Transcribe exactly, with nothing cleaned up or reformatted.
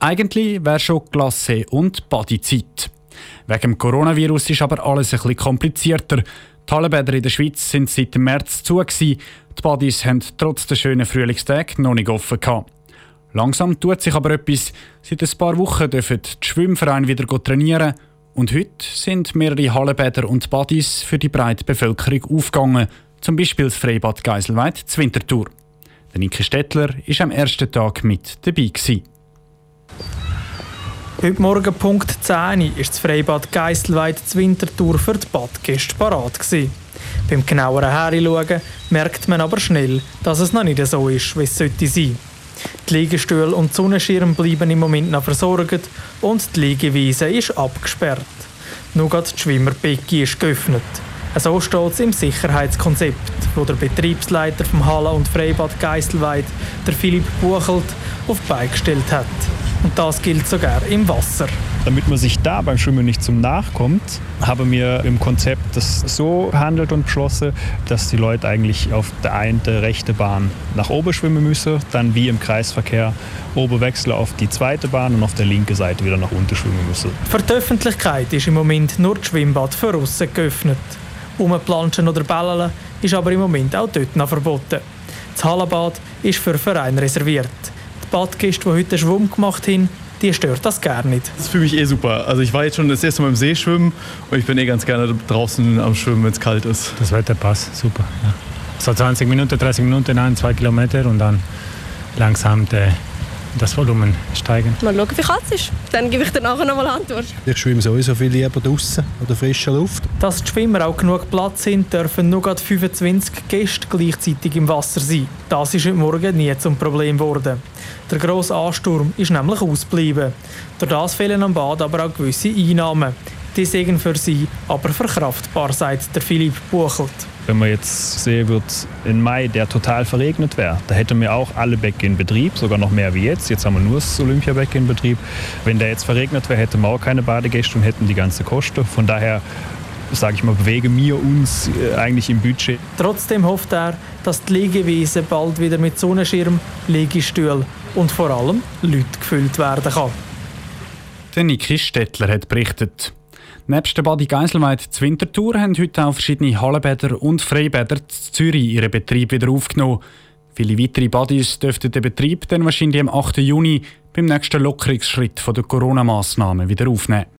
Eigentlich wäre schon Glacé- und Badezeit. Wegen dem Coronavirus ist aber alles ein bisschen komplizierter. Die Hallenbäder in der Schweiz sind seit dem März zu gewesen. Die Badis haben trotz der schönen Frühlingstage noch nicht offen gehabt. Langsam tut sich aber etwas. Seit ein paar Wochen dürfen die Schwimmvereine wieder trainieren. Und heute sind mehrere Hallenbäder und Badis für die breite Bevölkerung aufgegangen. Zum Beispiel das Freibad Geiselweid zur Winterthur. Der Niki Stettler war am ersten Tag mit dabei gewesen. Heute Morgen Punkt zehn Uhr war das Freibad Geiselweid zur Winterthur für die Badgäste parat gewesen. Beim genaueren Herinschauen merkt man aber schnell, dass es noch nicht so ist, wie es sollte sein. Die Liegestühle und die Sonnenschirme bleiben im Moment noch versorgt und die Liegewiese ist abgesperrt. Nur gerade die Schwimmerbecken ist geöffnet. So steht es im Sicherheitskonzept, das der Betriebsleiter vom Halle- und Freibad Geiselweid, der Philipp Buchelt, auf die Beine gestellt hat. Und das gilt sogar im Wasser. Damit man sich da beim Schwimmen nicht zum Nachkommt, haben wir im Konzept das so behandelt und beschlossen, dass die Leute eigentlich auf der einen rechten Bahn nach oben schwimmen müssen, dann wie im Kreisverkehr oben wechseln auf die zweite Bahn und auf der linken Seite wieder nach unten schwimmen müssen. Für die Öffentlichkeit ist im Moment nur das Schwimmbad für aussen geöffnet. Rumplanschen oder Bällen ist aber im Moment auch dort noch verboten. Das Hallenbad ist für Vereine reserviert. Die Badgäste, die heute einen Schwumm gemacht haben, die stört das gar nicht. Das ist für mich eh super. Also ich war jetzt schon das erste Mal im See schwimmen und ich bin eh ganz gerne draußen am Schwimmen, wenn es kalt ist. Das Wetter passt, super. Ja. So zwanzig Minuten, dreißig Minuten, ein, zwei Kilometer und dann langsam der, das Volumen steigen. Mal schauen, wie kalt es ist. Dann gebe ich dir nachher noch mal Antwort. Ich schwimme sowieso viel lieber draußen oder frischer Luft. Dass die Schwimmer auch genug Platz sind, dürfen nur gerade fünfundzwanzig Gäste gleichzeitig im Wasser sein. Das ist heute Morgen nie zum Problem geworden. Der grosse Ansturm ist nämlich ausgeblieben. Durch das fehlen am Bad aber auch gewisse Einnahmen. Die sind für sie aber verkraftbar, sagt der Philipp Buchelt. Wenn man jetzt sehen würde, im Mai, der total verregnet wäre, da hätten wir auch alle Becken in Betrieb, sogar noch mehr wie jetzt. Jetzt haben wir nur das Olympiabecken in Betrieb. Wenn der jetzt verregnet wäre, hätten wir auch keine Badegäste und hätten die ganze Kosten. Von daher, sage ich mal, bewegen wir uns eigentlich im Budget. Trotzdem hofft er, dass die Liegewiese bald wieder mit Sonnenschirm, Liegestühlen und vor allem Leuten gefüllt werden kann. Der Niki Stettler hat berichtet. Nebst der Badi Geiselweid zur Winterthur haben heute auch verschiedene Hallenbäder und Freibäder in Zürich ihren Betrieb wieder aufgenommen. Viele weitere Badis dürften den Betrieb dann wahrscheinlich am achten Juni beim nächsten Lockerungsschritt der Corona-Massnahmen wieder aufnehmen.